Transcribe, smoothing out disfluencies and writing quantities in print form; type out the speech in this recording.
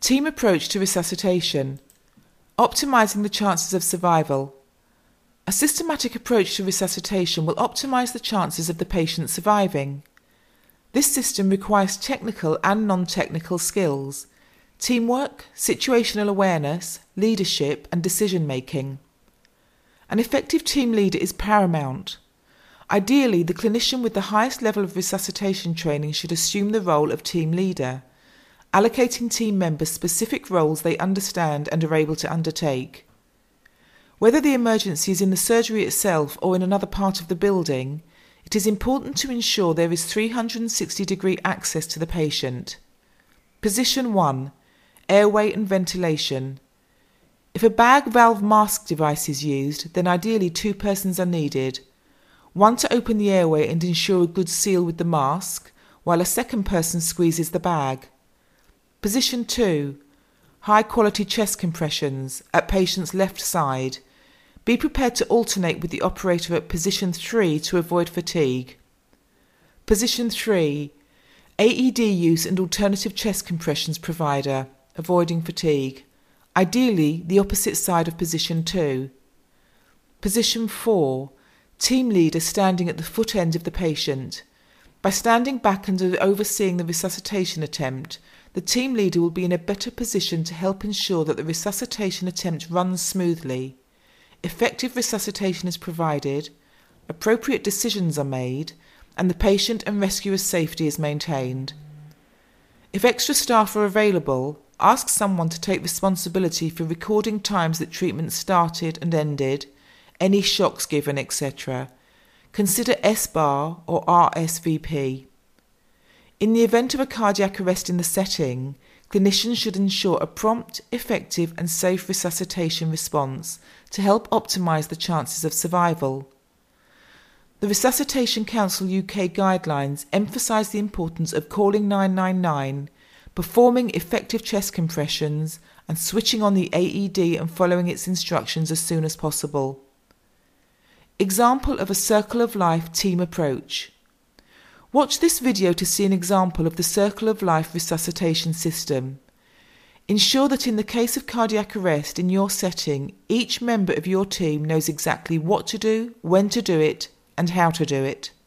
Team approach to resuscitation. Optimising the chances of survival. A systematic approach to resuscitation will optimise the chances of the patient surviving. This system requires technical and non-technical skills, teamwork, situational awareness, leadership and decision-making. An effective team leader is paramount. Ideally, the clinician with the highest level of resuscitation training should assume the role of team leader, allocating team members specific roles they understand and are able to undertake. Whether the emergency is in the surgery itself or in another part of the building, it is important to ensure there is 360-degree access to the patient. Position 1. Airway and ventilation. If a bag valve mask device is used, then ideally 2 persons are needed. One to open the airway and ensure a good seal with the mask, while a second person squeezes the bag. Position 2. High-quality chest compressions at patient's left side. Be prepared to alternate with the operator at position 3 to avoid fatigue. Position 3. AED use and alternative chest compressions provider, avoiding fatigue. Ideally, the opposite side of position 2. Position 4. Team leader standing at the foot end of the patient. By standing back and overseeing the resuscitation attempt, the team leader will be in a better position to help ensure that the resuscitation attempt runs smoothly. Effective resuscitation is provided, appropriate decisions are made, and the patient and rescuer's safety is maintained. If extra staff are available, ask someone to take responsibility for recording times that treatment started and ended, any shocks given, etc. Consider SBAR or RSVP. In the event of a cardiac arrest in the setting, clinicians should ensure a prompt, effective and safe resuscitation response to help optimise the chances of survival. The Resuscitation Council UK guidelines emphasise the importance of calling 999, performing effective chest compressions and switching on the AED and following its instructions as soon as possible. Example of a Circle of Life team approach. Watch this video to see an example of the Circle of Life resuscitation system. Ensure that in the case of cardiac arrest in your setting, each member of your team knows exactly what to do, when to do it, and how to do it.